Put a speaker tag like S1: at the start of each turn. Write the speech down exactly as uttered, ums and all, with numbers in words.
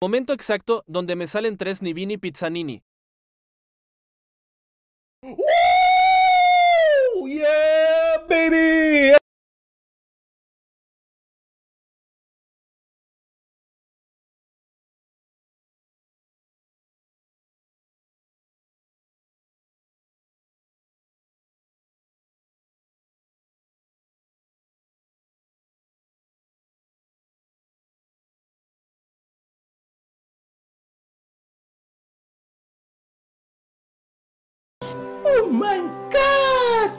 S1: Momento exacto donde me salen tres Nivini Pizzanini.
S2: Woo! Yeah, baby! Oh my god!